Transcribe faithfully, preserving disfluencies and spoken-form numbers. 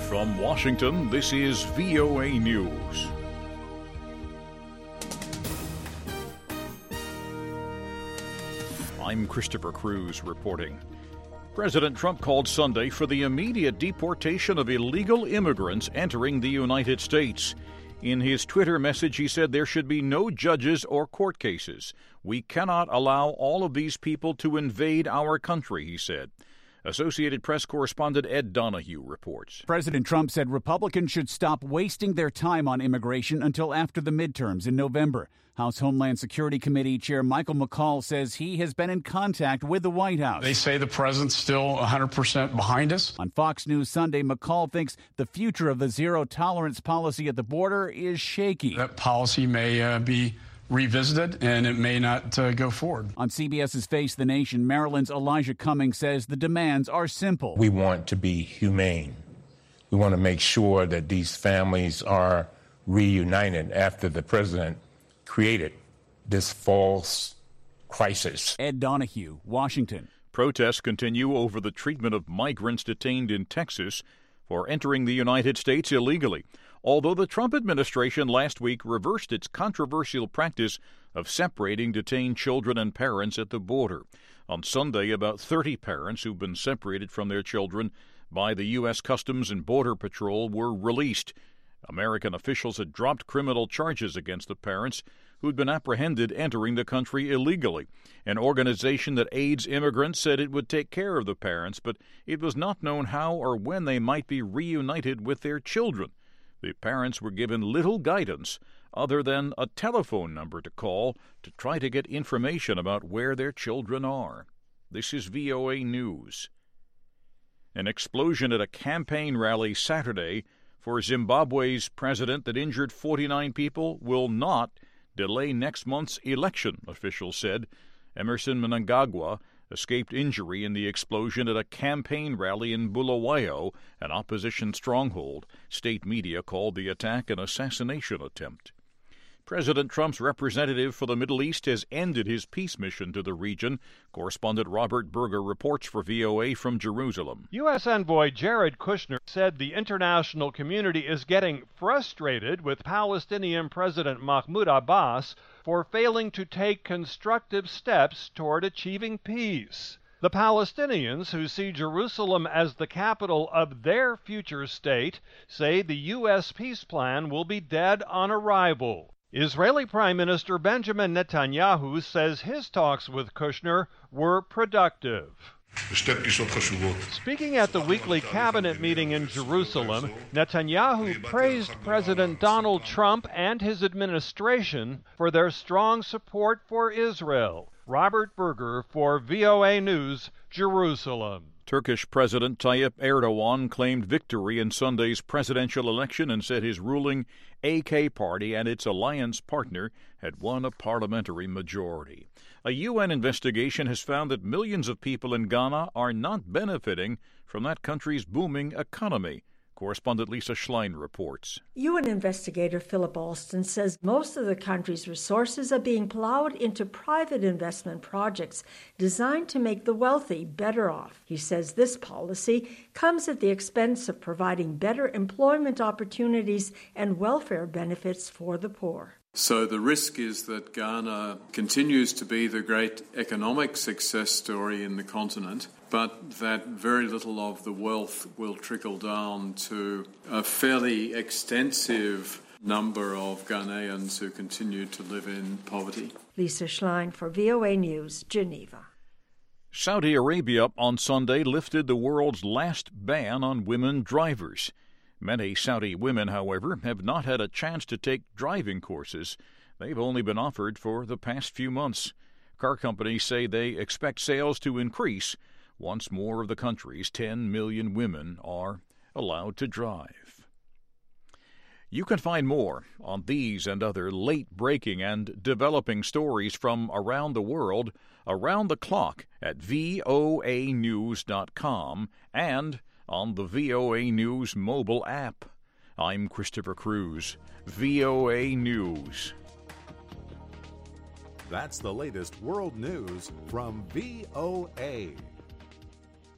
From Washington, this is V O A News. I'm Christopher Cruz reporting. President Trump called Sunday for the immediate deportation of illegal immigrants entering the United States. In his Twitter message, he said there should be no judges or court cases. We cannot allow all of these people to invade our country, he said. Associated Press correspondent Ed Donahue reports. President Trump said Republicans should stop wasting their time on immigration until after the midterms in November. House Homeland Security Committee Chair Michael McCaul says he has been in contact with the White House. They say the president's still one hundred percent behind us. On Fox News Sunday, McCaul thinks the future of the zero-tolerance policy at the border is shaky. That policy may uh, be revisited, and it may not uh, go forward. On CBS's Face the Nation, Maryland's Elijah Cummings says the demands are simple. We want to be humane. We want to make sure that these families are reunited after the president created this false crisis. Ed Donahue, Washington. Protests continue over the treatment of migrants detained in Texas for entering the United States illegally, although the Trump administration last week reversed its controversial practice of separating detained children and parents at the border. On Sunday, about thirty parents who've been separated from their children by the U S Customs and Border Patrol were released. American officials had dropped criminal charges against the parents who'd been apprehended entering the country illegally. An organization that aids immigrants said it would take care of the parents, but it was not known how or when they might be reunited with their children. The parents were given little guidance other than a telephone number to call to try to get information about where their children are. This is V O A News. An explosion at a campaign rally Saturday for Zimbabwe's president that injured forty-nine people will not delay next month's election, officials said. Emerson Mnangagwa escaped injury in the explosion at a campaign rally in Bulawayo, an opposition stronghold. State media called the attack an assassination attempt. President Trump's representative for the Middle East has ended his peace mission to the region. Correspondent Robert Berger reports for V O A from Jerusalem. U S Envoy Jared Kushner said the international community is getting frustrated with Palestinian President Mahmoud Abbas for failing to take constructive steps toward achieving peace. The Palestinians, who see Jerusalem as the capital of their future state, say the U S peace plan will be dead on arrival. Israeli Prime Minister Benjamin Netanyahu says his talks with Kushner were productive. Speaking at the weekly cabinet meeting in Jerusalem, Netanyahu praised President Donald Trump and his administration for their strong support for Israel. Robert Berger for V O A News, Jerusalem. Turkish President Tayyip Erdogan claimed victory in Sunday's presidential election and said his ruling A K party and its alliance partner had won a parliamentary majority. A U N investigation has found that millions of people in Ghana are not benefiting from that country's booming economy. Correspondent Lisa Schlein reports. U N investigator Philip Alston says most of the country's resources are being plowed into private investment projects designed to make the wealthy better off. He says this policy comes at the expense of providing better employment opportunities and welfare benefits for the poor. So the risk is that Ghana continues to be the great economic success story in the continent, but that very little of the wealth will trickle down to a fairly extensive number of Ghanaians who continue to live in poverty. Lisa Schlein for V O A News, Geneva. Saudi Arabia on Sunday lifted the world's last ban on women drivers. Many Saudi women, however, have not had a chance to take driving courses. They've only been offered for the past few months. Car companies say they expect sales to increase once more of the country's ten million women are allowed to drive. You can find more on these and other late-breaking and developing stories from around the world around the clock at V O A news dot com and on the V O A News mobile app. I'm Christopher Cruz, V O A News. That's the latest world news from V O A.